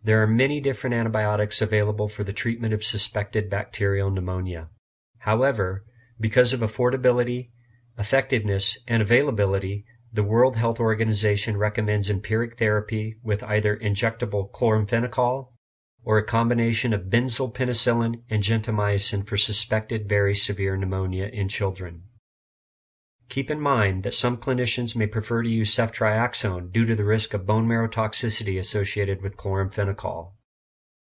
There are many different antibiotics available for the treatment of suspected bacterial pneumonia. However, because of affordability, effectiveness, and availability, the World Health Organization recommends empiric therapy with either injectable chloramphenicol or a combination of benzyl penicillin and gentamicin for suspected very severe pneumonia in children. Keep in mind that some clinicians may prefer to use ceftriaxone due to the risk of bone marrow toxicity associated with chloramphenicol.